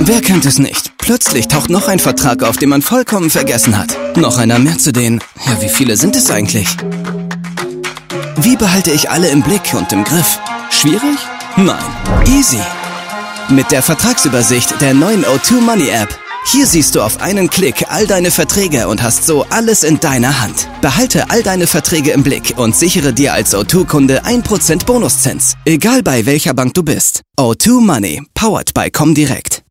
Wer kennt es nicht? Plötzlich taucht noch ein Vertrag auf, den man vollkommen vergessen hat. Noch einer mehr zu den... Ja, wie viele sind es eigentlich? Wie behalte ich alle im Blick und im Griff? Schwierig? Nein. Easy. Mit der Vertragsübersicht der neuen O2 Money App. Hier siehst du auf einen Klick all deine Verträge und hast so alles in deiner Hand. Behalte all deine Verträge im Blick und sichere dir als O2-Kunde 1% Bonuszins. Egal bei welcher Bank du bist. O2 Money, powered by Comdirect.